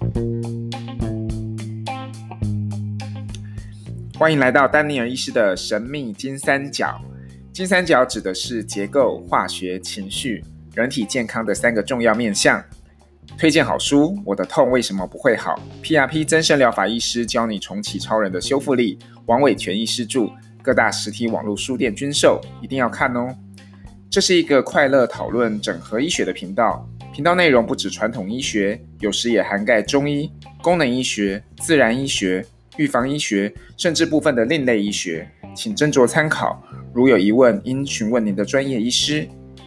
欢迎来到丹尼尔医师的神秘金三角。金三角指的是结构、化学、情绪、人体健康的3个重要面向。推荐好书，我的痛为什么不会好？ PRP 增生疗法医师教你重启超人的修复力。王伟全医师著，各大实体网络书店均售，一定要看哦。这是一个快乐讨论整合医学的频道，频道内容不止传统医学，有时也涵盖中医、功能医学、自然医学、预防医学，甚至部分的另类医学，请斟酌参考。如有疑问，应询问您的专业医师。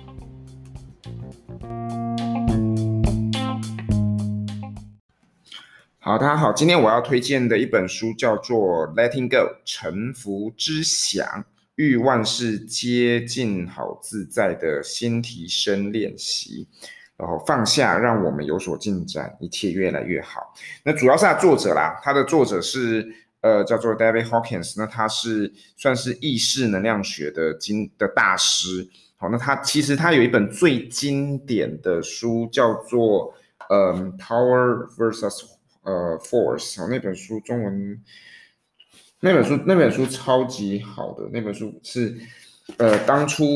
好，大家好，今天我要推荐的一本书叫做《Letting Go》，臣服之想，欲万事皆尽好自在的新提升练习。然后放下，让我们有所进展，一切越来越好。那主要是他的作者啦，他的作者是叫做 David Hawkins， 那他是算是意识能量学的大师。好，那其实他有一本最经典的书叫做Power vs Force， 那本书中文那本书超级好的，那本书是当初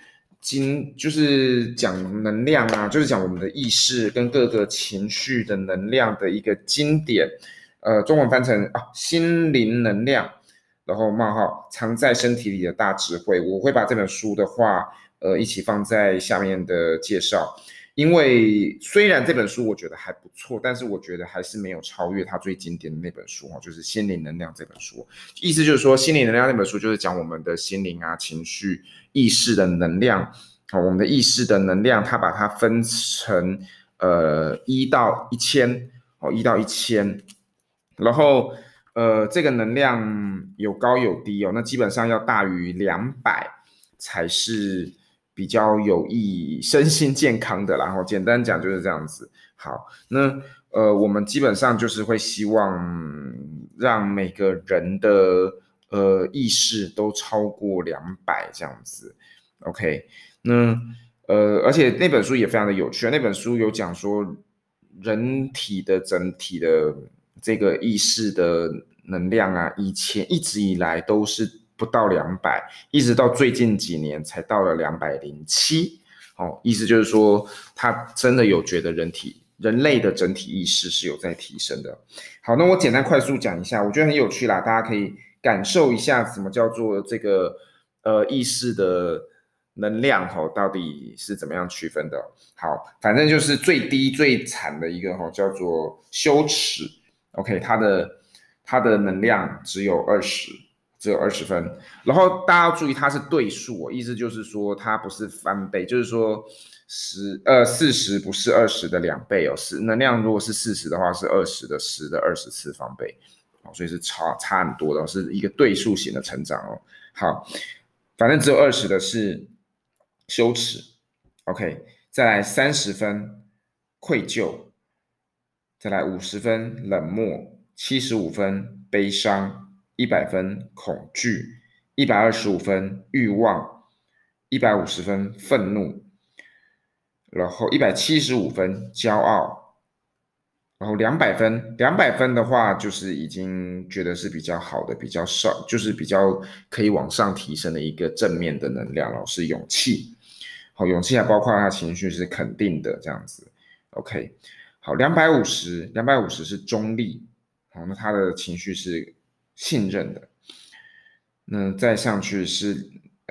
就是讲能量啊，就是讲我们的意识跟各个情绪的能量的一个经典，中文翻成心灵能量，然后冒号藏在身体里的大智慧。我会把这本书的话一起放在下面的介绍。因为虽然这本书我觉得还不错，但是我觉得还是没有超越它最经典的那本书，就是心灵能量这本书。意思就是说，心灵能量那本书就是讲我们的心灵啊、情绪、意识的能量。我们的意识的能量，它把它分成1到1000，然后这个能量有高有低哦，那基本上要大于200才是比较有益身心健康的啦，然后简单讲就是这样子。好，那我们基本上就是会希望让每个人的意识都超过200这样子。OK， 那而且那本书也非常的有趣，那本书有讲说人体的整体的这个意识的能量啊，以前一直以来都是不到200，一直到最近几年才到了207。意思就是说，他真的有觉得人类的整体意识是有在提升的。好，那我简单快速讲一下，我觉得很有趣啦，大家可以感受一下什么叫做这个意识的能量到底是怎么样区分的。好，反正就是最低最惨的一个叫做羞耻。OK， 它的能量只有20分，然后大家要注意它是对数，意思就是说它不是翻倍，就是说40不是20的2倍哦，能量如果是40的话是20的10的20次方倍，所以是差很多的，是一个对数型的成长哦。好，反正只有20的是羞耻 ，OK， 再来30分愧疚，再来50分冷漠，75分悲伤，100分恐惧，125分欲望，150分愤怒，然后175分骄傲，然后200分的话就是已经觉得是比较好的，比较少，就是比较可以往上提升的一个正面的能量，是勇气。好，勇气还包括他情绪是肯定的这样子。OK， 好，250是中立，好，那他的情绪是信任的。那再上去是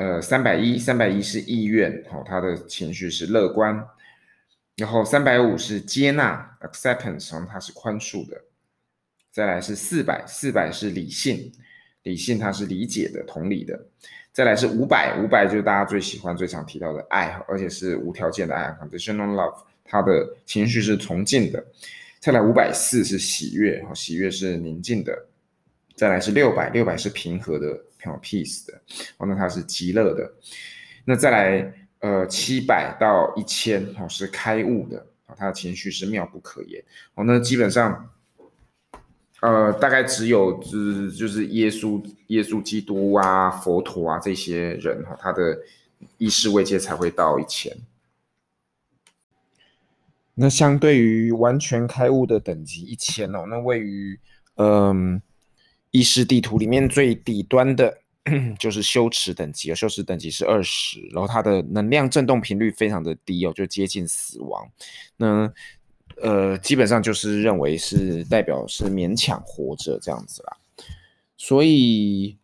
310是意愿，好，他的情绪是乐观。然后350是接纳 acceptance， 它是宽恕的。再来是400是理性它是理解的、同理的。再来是500就是大家最喜欢、最常提到的爱，而且是无条件的爱 （unconditional love）， 它的情绪是崇敬的。再来540是喜悦，喜悦是宁静的。再来是600是平和的 （peace） 的，那它是极乐的。那再来700到1000是开悟的，它的情绪是妙不可言。那基本上大概只有就是耶稣基督啊、佛陀啊这些人他的意识位阶才会到1000。 那相对于完全开悟的等级1000哦，那位于意识地图里面最底端的就是修持等级，修持等级是20，然后它的能量振动频率非常的低哦，就接近死亡。那基本上就是认为是代表是勉强活着这样子啦。所以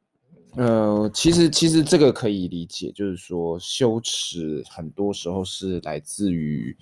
其实这个可以理解，就是说羞耻很多时候是来自于，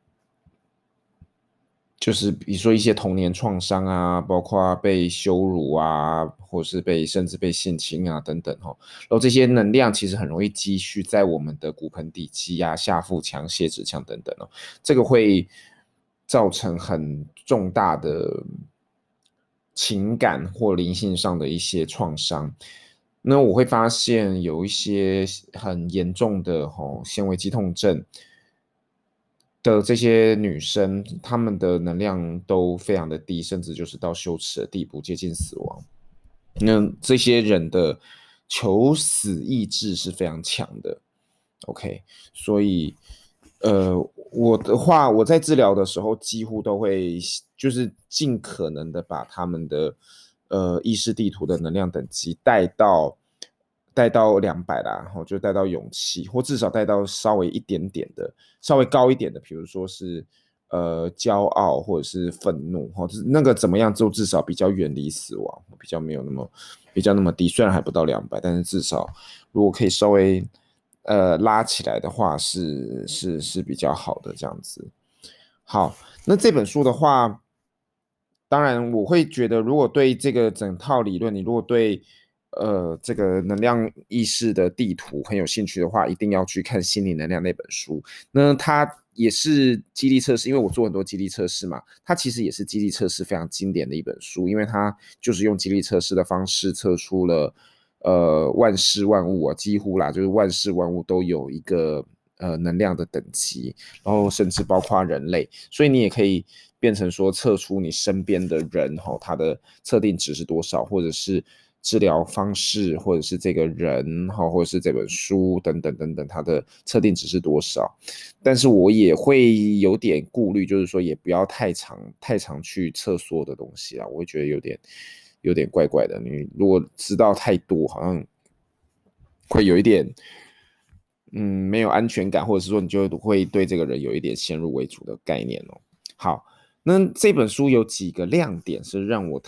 就是比如说一些童年创伤啊，包括被羞辱啊，或是甚至被性侵啊等等哦，然后这些能量其实很容易积蓄在我们的骨盆底肌啊、下腹腔、泄殖腔等等哦，这个会造成很重大的情感或灵性上的一些创伤。那我会发现有一些很严重的纤维肌痛症的这些女生，她们的能量都非常的低，甚至就是到羞耻的地步，接近死亡。那这些人的求死意志是非常强的。OK，所以我的话，我在治疗的时候几乎都会就是尽可能的把他们的意识地图的能量等级带到200啦，然后就带到勇气，或至少带到稍微一点点的、稍微高一点的，比如说是骄傲或者是愤怒，或者是那个怎么样，就至少比较远离死亡，比较没有那么低，虽然还不到200，但是至少如果可以稍微拉起来的话是比较好的这样子。好，那这本书的话，当然我会觉得，如果对这个整套理论，你如果对这个能量意识的地图很有兴趣的话，一定要去看《心理能量》那本书。那它也是激励测试，因为我做很多激励测试嘛，它其实也是激励测试非常经典的一本书，因为它就是用激励测试的方式测出了万事万物啊，几乎啦，就是万事万物都有一个能量的等级，然后甚至包括人类，所以你也可以变成说测出你身边的人他的测定值是多少，或者是治疗方式，或者是这个人或者是这本书等等等等，它的测定值是多少。但是我也会有点顾虑，就是说也不要太常去测所有的东西啦，我会觉得有点怪怪的。你如果知道太多，好像会有一点没有安全感，或者是说你就会对这个人有一点先入为主的概念哦。好，那这本书有几个亮点是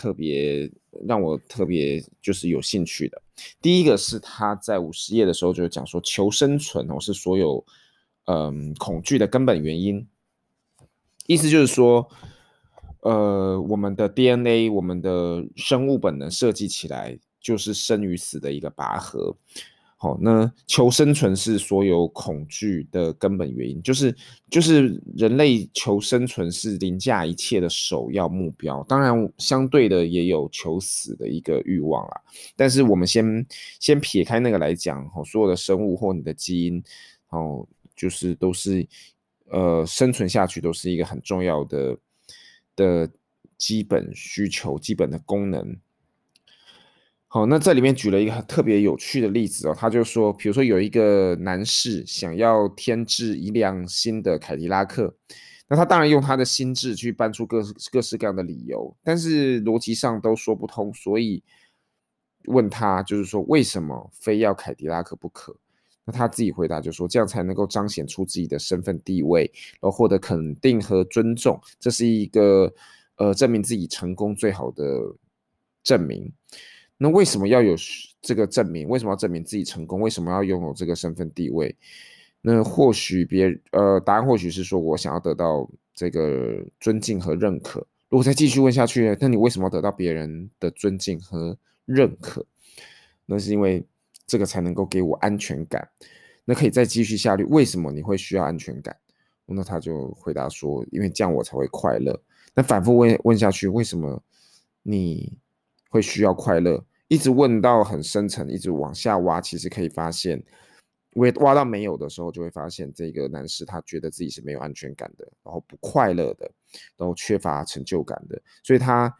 让我特别就是有兴趣的。第一个是他在50页的时候就讲说，求生存是所有恐惧的根本原因。意思就是说，我们的 DNA，我们的生物本能设计起来就是生与死的一个拔河。好，那求生存是所有恐惧的根本原因，就是人类求生存是凌驾一切的首要目标。当然，相对的也有求死的一个欲望啦。但是我们先撇开那个来讲，所有的生物或你的基因，就是都是生存下去都是一个很重要的基本需求、基本的功能。好，那这里面举了一个特别有趣的例子他就说，比如说有一个男士想要添置一辆新的凯迪拉克，那他当然用他的心智去搬出各式各样的理由，但是逻辑上都说不通，所以问他就是说为什么非要凯迪拉克不可？那他自己回答就说，这样才能够彰显出自己的身份地位，然后获得肯定和尊重，这是一个证明自己成功最好的证明。那为什么要有这个证明？为什么要证明自己成功？为什么要拥有这个身份地位？那或许答案或许是说我想要得到这个尊敬和认可。如果再继续问下去，那你为什么要得到别人的尊敬和认可？那是因为这个才能够给我安全感。那可以再继续下去，为什么你会需要安全感？那他就回答说，因为这样我才会快乐。那反复问下去，为什么你会需要快乐？一直问到很深层，一直往下挖，其实可以发现，挖到没有的时候，就会发现这个男士他觉得自己是没有安全感的，然后不快乐的，然后缺乏成就感的，所以他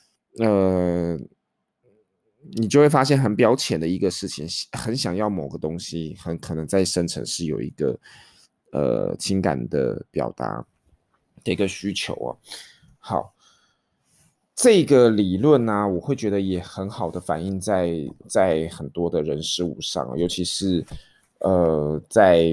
你就会发现很表浅的一个事情，很想要某个东西，很可能在深层是有一个情感的表达。 的一个需求哦。好，这个理论呢、我会觉得也很好的反映在很多的人事物上，尤其是在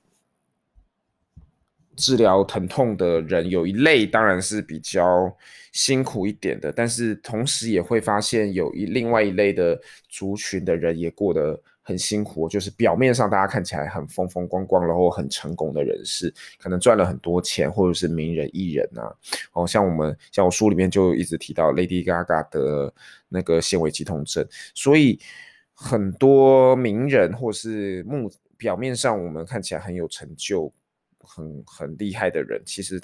治疗疼痛的人，有一类当然是比较辛苦一点的，但是同时也会发现有另外一类的族群的人也过得很辛苦，就是表面上大家看起来很风风光光，然后很成功的人士，可能赚了很多钱，或者是名人艺人啊，哦，像我书里面就一直提到 Lady Gaga 的那个纤维肌痛症，所以很多名人或是表面上我们看起来很有成就、很厉害的人，其实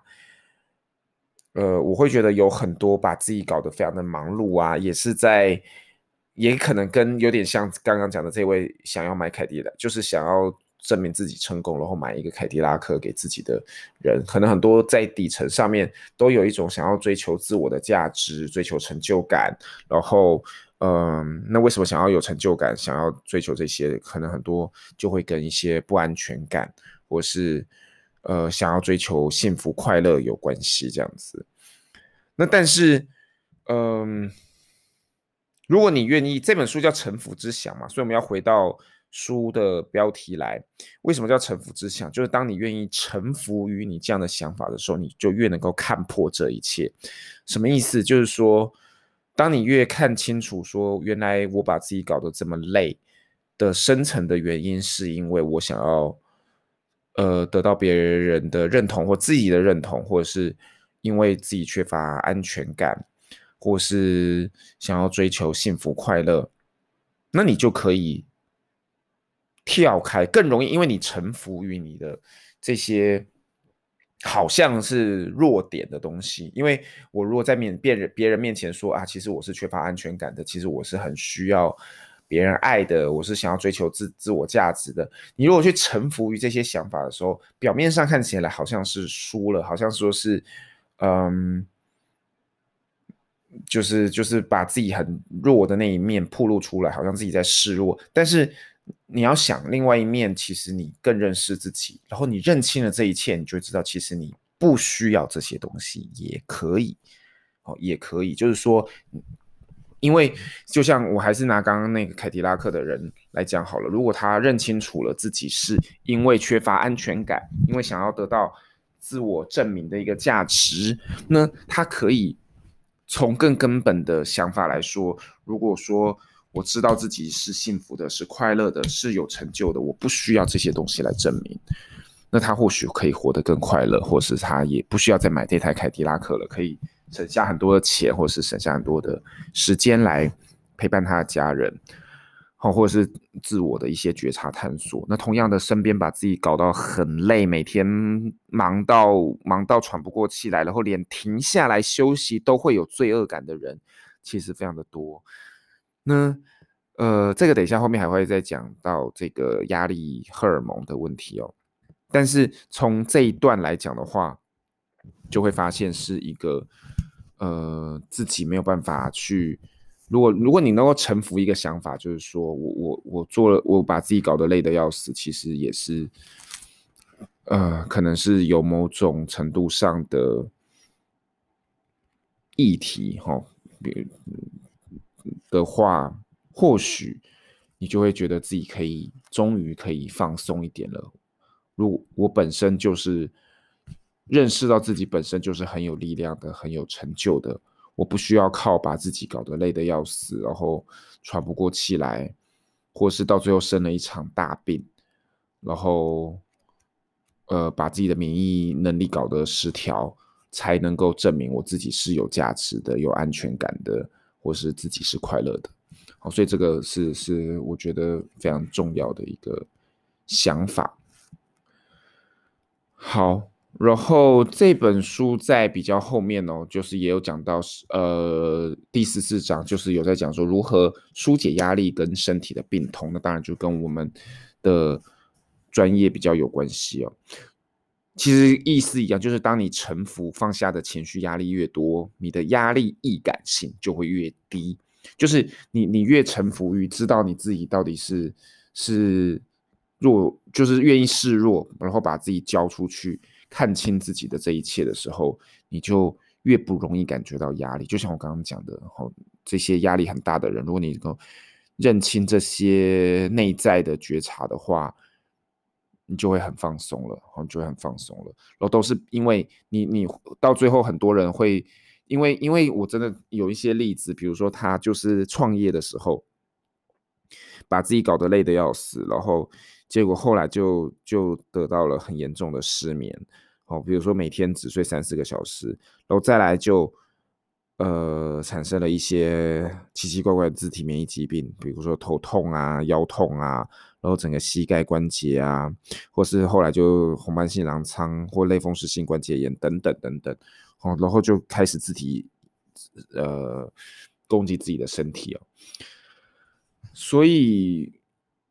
我会觉得有很多把自己搞得非常的忙碌啊，也可能跟有点像刚刚讲的这位想要买凯迪拉，就是想要证明自己成功，然后买一个凯迪拉克给自己的人，可能很多在底层上面都有一种想要追求自我的价值、追求成就感，然后那为什么想要有成就感，想要追求这些，可能很多就会跟一些不安全感，或是想要追求幸福快乐有关系这样子。那但是，嗯，如果你愿意，这本书叫《臣服之想》嘛，所以我们要回到书的标题来。为什么叫臣服之想？就是当你愿意臣服于你这样的想法的时候，你就越能够看破这一切。什么意思？就是说，当你越看清楚，说原来我把自己搞得这么累的深层的原因，是因为我想要得到别人的认同或自己的认同，或者是因为自己缺乏安全感，或是想要追求幸福快乐，那你就可以跳开，更容易，因为你臣服于你的这些好像是弱点的东西。因为我如果在别人面前说啊，其实我是缺乏安全感的，其实我是很需要别人爱的，我是想要追求自我价值的。你如果去臣服于这些想法的时候，表面上看起来好像是输了，好像说是嗯。就是把自己很弱的那一面暴露出来，好像自己在示弱。但是你要想，另外一面，其实你更认识自己，然后你认清了这一切，你就会知道，其实你不需要这些东西，也可以，哦，也可以。就是说，因为就像我还是拿刚刚那个凯迪拉克的人来讲好了，如果他认清楚了自己是因为缺乏安全感，因为想要得到自我证明的一个价值，那他可以从更根本的想法来说，如果说我知道自己是幸福的、是快乐的、是有成就的，我不需要这些东西来证明。那他或许可以活得更快乐，或是他也不需要再买这台凯迪拉克了，可以省下很多的钱，或是省下很多的时间来陪伴他的家人，或者是自我的一些觉察探索。那同样的，身边把自己搞到很累，每天忙到喘不过气来，然后连停下来休息都会有罪恶感的人，其实非常的多。那这个等一下后面还会再讲到这个压力荷尔蒙的问题哦。但是从这一段来讲的话，就会发现是一个自己没有办法去。如果你能够臣服一个想法，就是说我做了，我把自己搞得累得要死，其实也是可能是有某种程度上的议题哈的话，或许你就会觉得自己终于可以放松一点了。我本身就是认识到自己本身就是很有力量的、很有成就的，我不需要靠把自己搞得累得要死，然后喘不过气来，或是到最后生了一场大病，然后把自己的免疫能力搞得失调，才能够证明我自己是有价值的、有安全感的，或是自己是快乐的。好，所以这个是我觉得非常重要的一个想法。好，然后这本书在比较后面哦，就是也有讲到第14章，就是有在讲说如何疏解压力跟身体的病痛，那当然就跟我们的专业比较有关系哦。其实意思一样，就是当你臣服放下的情绪压力越多，你的压力易感性就会越低。就是你越臣服于知道你自己到底是弱，就是愿意示弱，然后把自己交出去看清自己的这一切的时候，你就越不容易感觉到压力。就像我刚刚讲的，这些压力很大的人，如果你能够认清这些内在的觉察的话，你就会很放松了，你就会很放松了。然后都是因为你到最后很多人会因为我真的有一些例子，比如说他就是创业的时候，把自己搞得累得要死，然后结果后来就得到了很严重的失眠，比如说每天只睡3-4个小时，然后再来就产生了一些奇奇怪怪的自体免疫疾病，比如说头痛啊、腰痛啊，然后整个膝盖关节啊，或是后来就红斑性狼疮或类风湿性关节炎等等等等，然后就开始自体攻击自己的身体哦。所以，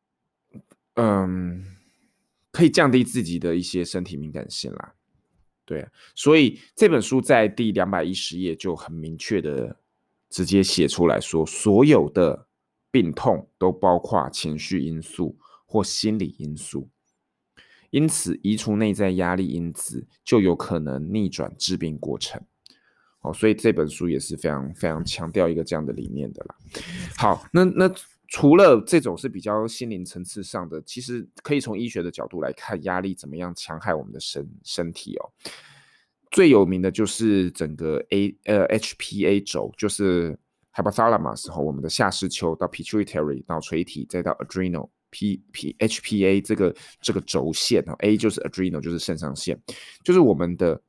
可以降低自己的一些身体敏感性啦。对啊，所以这本书在第210页就很明确的直接写出来说，所有的病痛都包括情绪因素或心理因素，因此移除内在压力因子就有可能逆转致病过程。所以这本书也是非常非常强调一个这样的理念的啦。好，那除了这种是比较心灵层次上的，其实可以从医学的角度来看压力怎么样戕害我们的身体哦。最有名的就是整个HPA 轴，就是 hypothalamus 我们的下视丘到 pituitary 脑垂体再到 adrenal HPA 这个轴线 A 就是 adrenal 就是肾上腺，就是我们的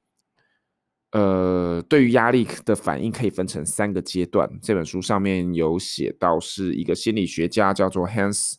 对于压力的反应可以分成3个阶段。这本书上面有写到，是一个心理学家叫做 Hans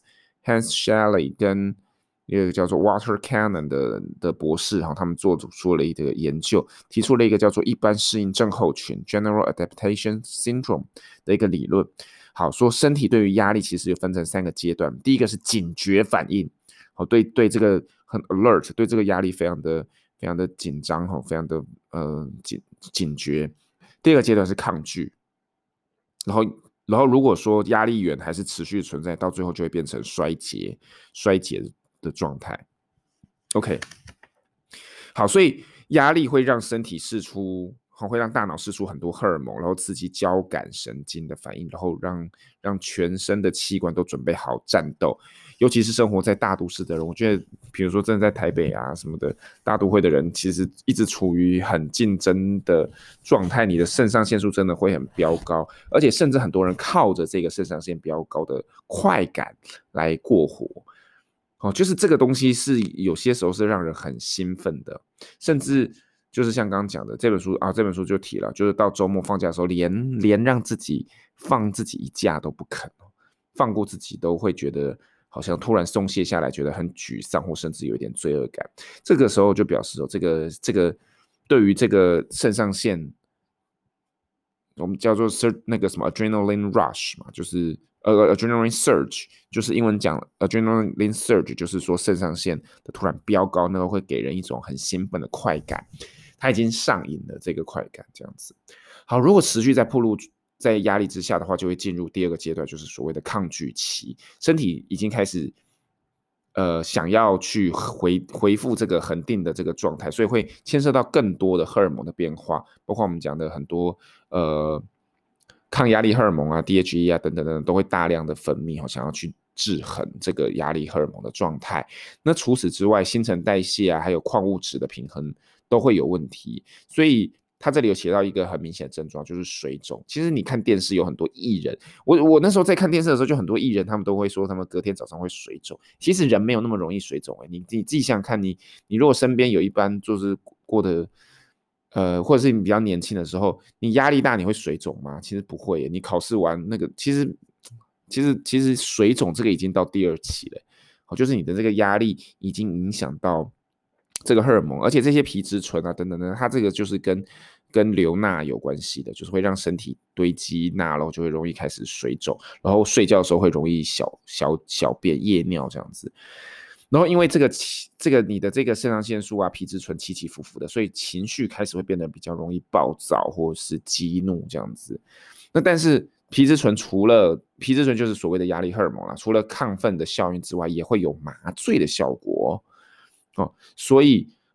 Shelley 跟一个叫做 Walter Cannon 的博士，他们做出了一个研究，提出了一个叫做一般适应症候群 General Adaptation Syndrome 的一个理论。好，说身体对于压力其实有分成3个阶段，第一个是警觉反应，对这个很 alert， 对这个压力非常的紧张，非常的警觉。第二个阶段是抗拒，然后如果说压力源还是持续存在，到最后就会变成衰竭的状态。OK， 好，所以压力会让身体释出，会让大脑释出很多荷尔蒙，然后刺激交感神经的反应，然后让全身的器官都准备好战斗。尤其是生活在大都市的人，我觉得，比如说真的在台北啊什么的大都会的人，其实一直处于很竞争的状态，你的肾上腺素真的会很飙高，而且甚至很多人靠着这个肾上腺飙高的快感来过活。就是这个东西是有些时候是让人很兴奋的，甚至就是像刚刚讲的这本书就提了，就是到周末放假的时候，连让自己放自己一假都不肯，放过自己都会觉得好像突然松懈下来，觉得很沮丧，或甚至有一点罪恶感。这个时候就表示这个对于这个肾上腺，我们叫做那个什么 adrenaline rush 嘛，就是adrenaline surge， 就是英文讲 adrenaline surge， 就是说肾上腺的突然飙高，那个会给人一种很兴奋的快感，它已经上瘾了这个快感这样子。好，如果持续在压力之下的话，就会进入第二个阶段，就是所谓的抗拒期，身体已经开始想要去回复这个恒定的这个状态，所以会牵涉到更多的荷尔蒙的变化，包括我们讲的很多抗压力荷尔蒙啊 DHE 啊等等等都会大量的分泌，想要去制衡这个压力荷尔蒙的状态。那除此之外，新陈代谢啊还有矿物质的平衡都会有问题，所以他这里有写到一个很明显的症状，就是水肿。其实你看电视有很多艺人，我那时候在看电视的时候，就很多艺人他们都会说他们隔天早上会水肿。其实人没有那么容易水肿，你自己想想看，你如果身边有一般就是过得或者是你比较年轻的时候，你压力大你会水肿吗？其实不会耶。你考试完那个其实水肿这个已经到第2期了，就是你的这个压力已经影响到这个荷尔蒙，而且这些皮质醇啊等等的，它这个就是跟流钠有关系的，就是会让身体堆积钠，然后就会容易开始水肿，然后睡觉的时候会容易小便夜尿这样子。然后因为这个你的这个肾上腺素啊皮质醇起起伏伏的，所以情绪开始会变得比较容易暴躁或是激怒这样子。那但是皮质醇就是所谓的压力荷尔蒙啦，除了亢奋的效应之外，也会有麻醉的效果所以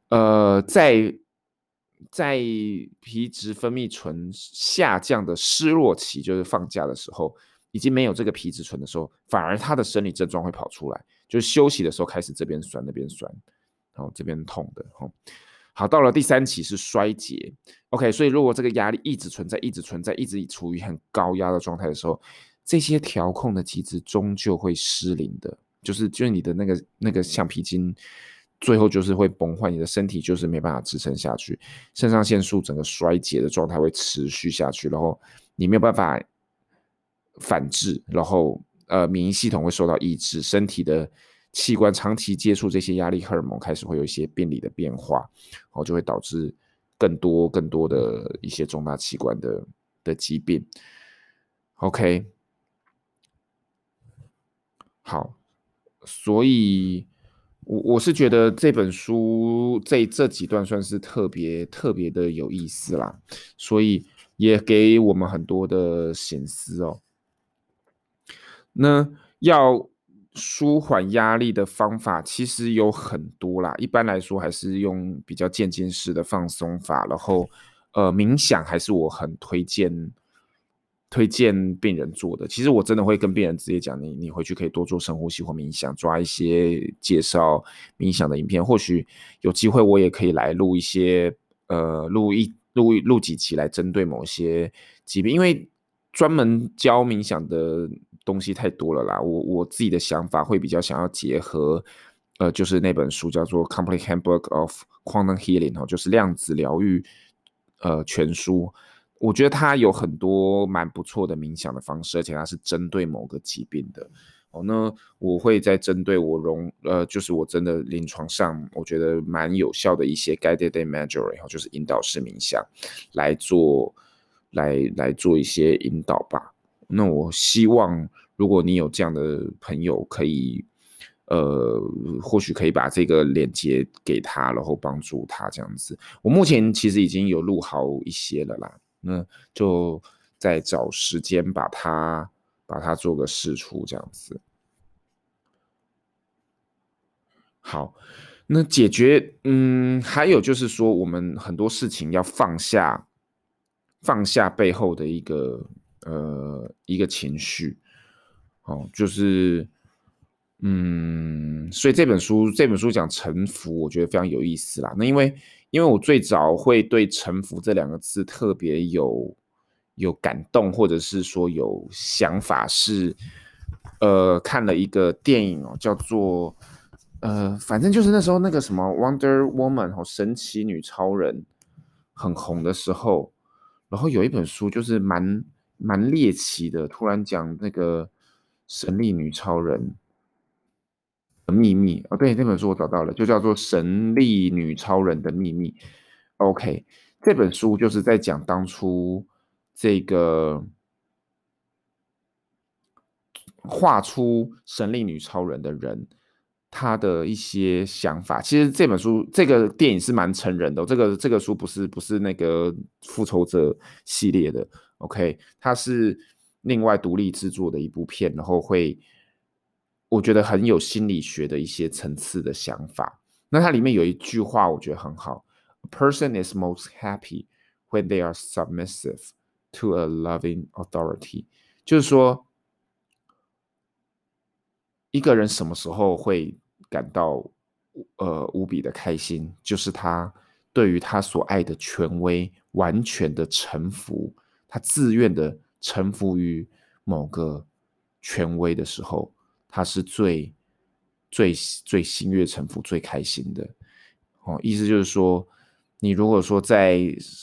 在皮质分泌醇下降的失落期，就是放假的时候，已经没有这个皮质醇的时候，反而他的生理症状会跑出来，就是休息的时候开始这边酸那边酸，然后这边痛的。好，到了第3期是衰竭。OK， 所以如果这个压力一直存在、一直存在、一直处于很高压的状态的时候，这些调控的机制终究会失灵的，就是你的那个橡皮筋，最后就是会崩坏，你的身体就是没办法支撑下去，肾上腺素整个衰竭的状态会持续下去，然后你没有办法反制，然后免疫系统会受到抑制，身体的器官长期接触这些压力荷尔蒙，开始会有一些病理的变化，然后就会导致更多的一些重大器官的疾病。OK， 好，所以我是觉得这本书这几段算是特别的有意思啦，所以也给我们很多的省思哦。那要舒缓压力的方法其实有很多啦，一般来说还是用比较渐进式的放松法，然后冥想还是我很推荐病人做的。其实我真的会跟病人直接讲，你回去可以多做深呼吸或冥想，抓一些介绍冥想的影片，或许有机会我也可以来录一些录几期来针对某些疾病，因为专门教冥想的东西太多了啦。我自己的想法会比较想要结合，就是那本书叫做《Complete Handbook of Quantum Healing》就是量子疗愈全书。我觉得它有很多蛮不错的冥想的方式，而且它是针对某个疾病的。那我会再针对就是我真的临床上我觉得蛮有效的一些 guided imagery，就是引导式冥想来做一些引导吧。那我希望如果你有这样的朋友，可以或许可以把这个链接给他，然后帮助他这样子。我目前其实已经有录好一些了啦，那就再找时间把它做个释出这样子。好，那解决，还有就是说，我们很多事情要放下背后的一个情绪，就是，所以这本书讲臣服，我觉得非常有意思啦。那因为我最早会对臣服这2个字特别有感动，或者是说有想法是，看了一个电影叫做反正就是那时候那个什么 Wonder Woman 神奇女超人很红的时候，然后有一本书就是蛮猎奇的，突然讲那个神力女超人的秘密对，那本书我找到了，就叫做《神力女超人的秘密》。OK，这本书就是在讲当初这个画出神力女超人的人，他的一些想法。其实这本书、这个电影是蛮成人的这个书不是那个复仇者系列的，OK，它是另外独立制作的一部片，然后我觉得很有心理学的一些层次的想法。那它里面有一句话，我觉得很好：A person is most happy when they are submissive to a loving authority。就是说，一个人什么时候会感到无比的开心，就是他对于他所爱的权威完全的臣服，他自愿的臣服于某个权威的时候，他是最心悦诚服、最开心的。意思就是说，你如果说在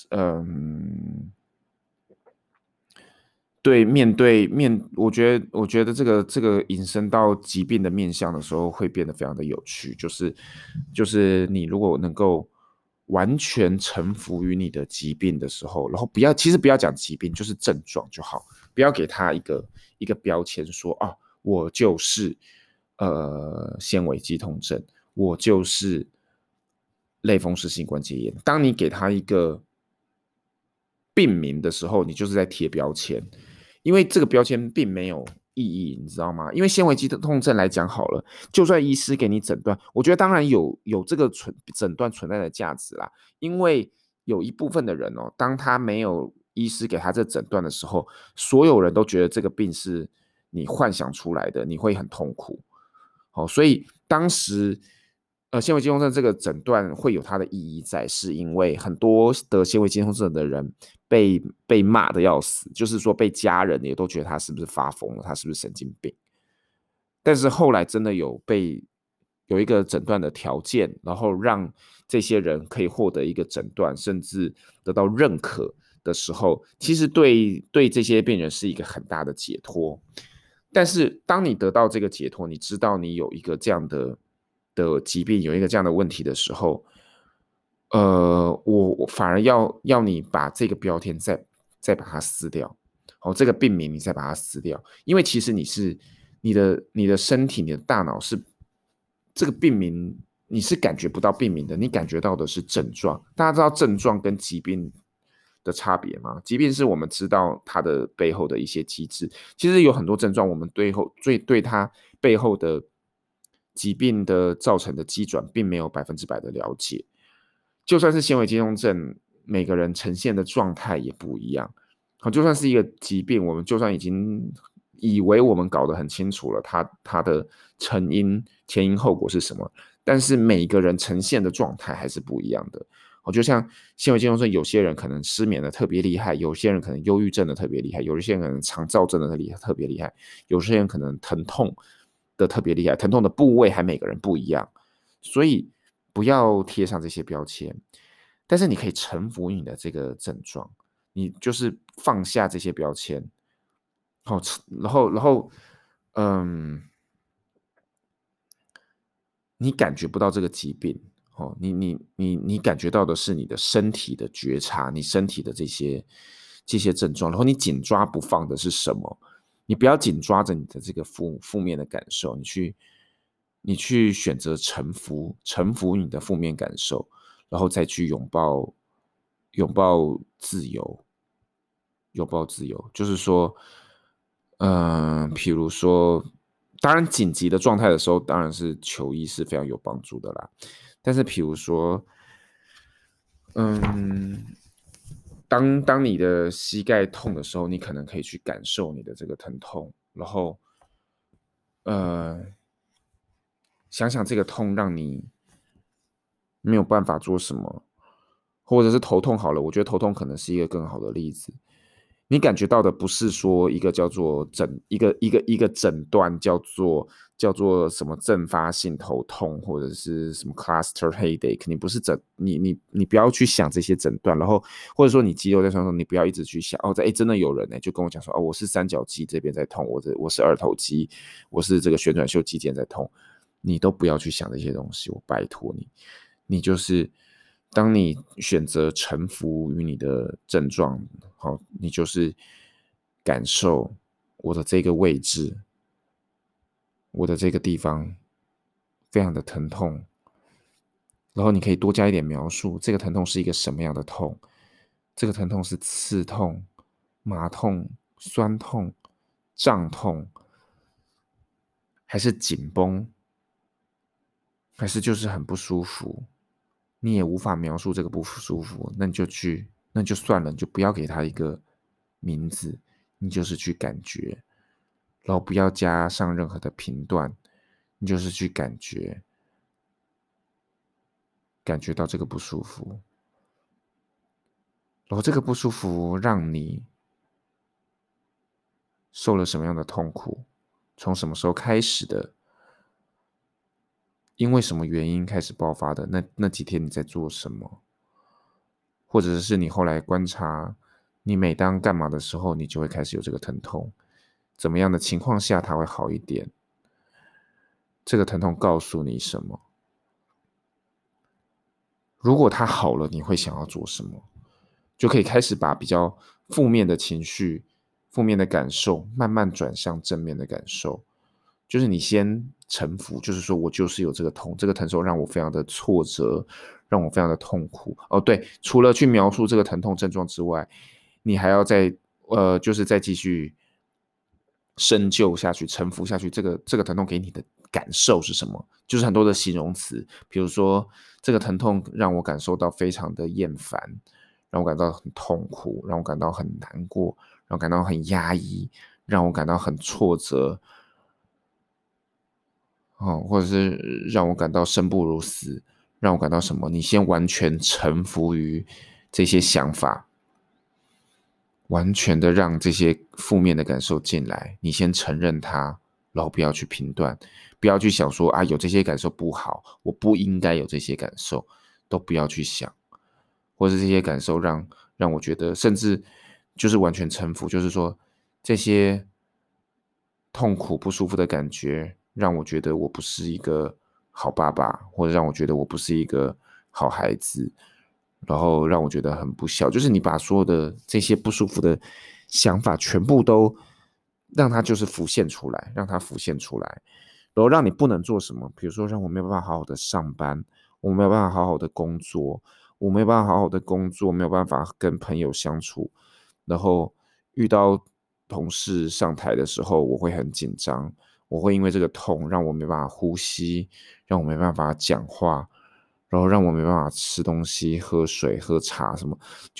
我觉得这个引申到疾病的面向的时候，会变得非常的有趣。就是你如果能够完全臣服于你的疾病的时候，然后其实不要讲疾病，就是症状就好，不要给他一个标签说我就是纤维肌痛症，我就是类风湿性关节炎。当你给他一个病名的时候，你就是在贴标签。因为这个标签并没有意义，你知道吗？因为纤维肌痛症来讲好了，就算医师给你诊断，我觉得当然有这个诊断存在的价值啦。因为有一部分的人哦，当他没有医师给他这诊断的时候，所有人都觉得这个病是你幻想出来的，你会很痛苦。好，所以当时纤维肌痛症这个诊断会有它的意义在，是因为很多得纤维肌痛症的人被骂的要死，就是说被家人也都觉得他是不是发疯了，他是不是神经病。但是后来真的有一个诊断的条件，然后让这些人可以获得一个诊断，甚至得到认可的时候，其实对这些病人是一个很大的解脱。但是当你得到这个解脱，你知道你有一个这样的疾病，有一个这样的问题的时候，我反而要你把这个标签再把它撕掉，这个病名你再把它撕掉，因为其实你的身体、你的大脑是这个病名，你是感觉不到病名的，你感觉到的是症状。大家知道症状跟疾病的差别吗？疾病是我们知道它的背后的一些机制，其实有很多症状，我们对它背后的疾病的造成的机转，并没有100%的了解。就算是纤维肌痛症，每个人呈现的状态也不一样。就算是一个疾病，我们就算已经以为我们搞得很清楚了，它的成因、前因后果是什么，但是每个人呈现的状态还是不一样的。就像纤维肌痛症，有些人可能失眠的特别厉害，有些人可能忧郁症的特别厉害，有些人可能肠躁症的特别厉害，有些人可能疼痛的特别厉害，疼痛的部位还每个人不一样，所以不要贴上这些标签，但是你可以臣服你的这个症状，你就是放下这些标签，然后，你感觉不到这个疾病，你感觉到的是你的身体的觉察，你身体的这些症状，然后你紧抓不放的是什么？你不要紧抓着你的这个负面的感受，你去选择臣服你的负面感受，然后再去拥抱自由，拥抱自由，就是说，比如说，当然紧急的状态的时候，当然是求医是非常有帮助的啦。但是，比如说，当你的膝盖痛的时候，你可能可以去感受你的这个疼痛，然后，想想这个痛让你没有办法做什么，或者是头痛好了，我觉得头痛可能是一个更好的例子。你感觉到的不是说一个叫做一个诊断叫做什么阵发性头痛，或者是什么 cluster headache， 你不是你不要去想这些诊断，然后或者说你肌肉在酸痛，你不要一直去想真的有人就跟我讲说我是三角肌这边在痛，我是二头肌，我是这个旋转袖肌腱在痛，你都不要去想这些东西，我拜托你。你就是当你选择臣服于你的症状，你就是感受我的这个位置，我的这个地方非常的疼痛，然后你可以多加一点描述，这个疼痛是一个什么样的痛？这个疼痛是刺痛、麻痛、酸痛、胀痛，还是紧绷，还是就是很不舒服？你也无法描述这个不舒服，那就算了，你就不要给他一个名字，你就是去感觉，然后不要加上任何的评断，你就是去感觉到这个不舒服，然后这个不舒服让你受了什么样的痛苦，从什么时候开始的，因为什么原因开始爆发的，那几天你在做什么，或者是你后来观察，你每当干嘛的时候，你就会开始有这个疼痛，怎么样的情况下它会好一点？这个疼痛告诉你什么？如果它好了，你会想要做什么？就可以开始把比较负面的情绪、负面的感受，慢慢转向正面的感受。就是你先臣服，就是说我就是有这个痛，这个疼痛让我非常的挫折，让我非常的痛苦。对，除了去描述这个疼痛症状之外，你还要就是再继续深究下去、臣服下去，这个疼痛给你的感受是什么？就是很多的形容词，比如说这个疼痛让我感受到非常的厌烦，让我感到很痛苦，让我感到很难过，让我感到很压抑，让我感到很挫折，或者是让我感到生不如死，让我感到什么？你先完全臣服于这些想法，完全的让这些负面的感受进来，你先承认它，然后不要去评断，不要去想说啊，有这些感受不好，我不应该有这些感受，都不要去想，或者这些感受让我觉得，甚至就是完全臣服，就是说这些痛苦不舒服的感觉，让我觉得我不是一个好爸爸，或者让我觉得我不是一个好孩子，然后让我觉得很不孝，就是你把所有的这些不舒服的想法全部都让它就是浮现出来，让它浮现出来，然后让你不能做什么，比如说让我没有办法好好的上班，我没有办法好好的工作，我没有办法好好的工作，没有办法跟朋友相处，然后遇到同事上台的时候，我会很紧张，我会因为这个痛让我没办法呼吸，让我没办法讲话，然后让我没办法吃东西、喝水、喝茶什么，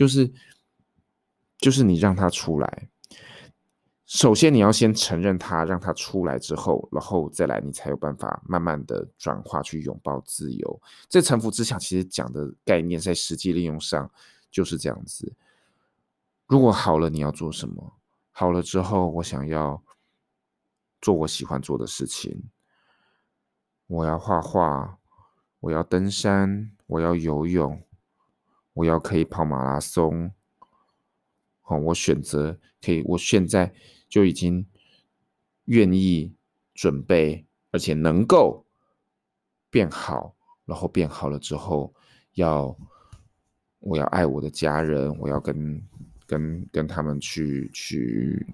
就是你让它出来。首先你要先承认它，让它出来之后，然后再来你才有办法慢慢的转化去拥抱自由。这臣服之强其实讲的概念在实际利用上就是这样子。如果好了，你要做什么？好了之后，我想要做我喜欢做的事情。我要画画，我要登山，我要游泳，我要可以跑马拉松。我选择可以，我现在就已经愿意准备，而且能够变好，然后变好了之后，我要爱我的家人，我要跟他们去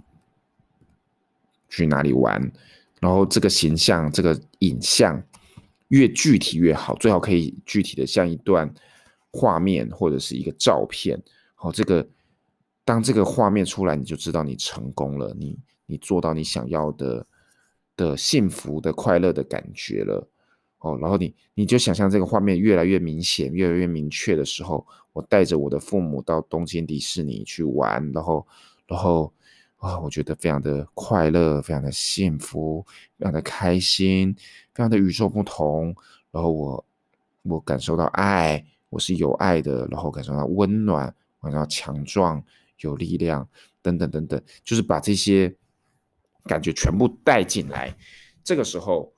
哪里玩，然后这个形象这个影像越具体越好，最好可以具体的像一段画面或者是一个照片。当这个画面出来，你就知道你成功了，你做到你想要的幸福的快乐的感觉了。然后你就想象这个画面越来越明显，越来越明确的时候，我带着我的父母到东京迪士尼去玩，然后我觉得非常的快乐，非常的幸福，非常的开心，非常的与众不同。然后我感受到爱，我是有爱的，然后感受到温暖，感受到强壮，有力量，等等等等，就是把这些感觉全部带进来。这个时候，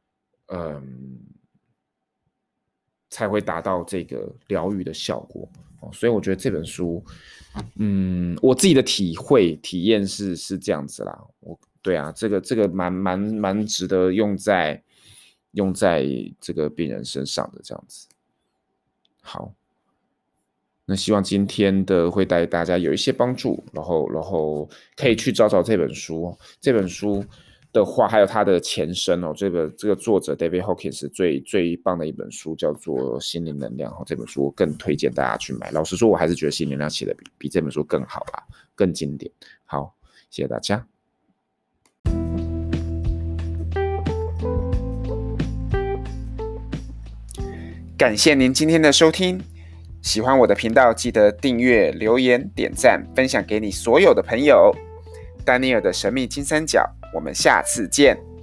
才会达到这个疗愈的效果。所以我觉得这本书，我自己的体验是这样子啦。对啊，这个蛮值得用在这个病人身上的这样子。好，那希望今天的会带大家有一些帮助，然后可以去找找这本书。这本书的话，还有它的前身这个作者 David Hawkins 最棒的一本书叫做《心灵能量》这本书我更推荐大家去买。老实说，我还是觉得《心灵能量》写的比这本书更好啦，更经典。好，谢谢大家。 感谢您今天的收听，喜欢我的频道记得订阅、留言、点赞、分享给你所有的朋友。丹尼尔的神秘金三角，我们下次见。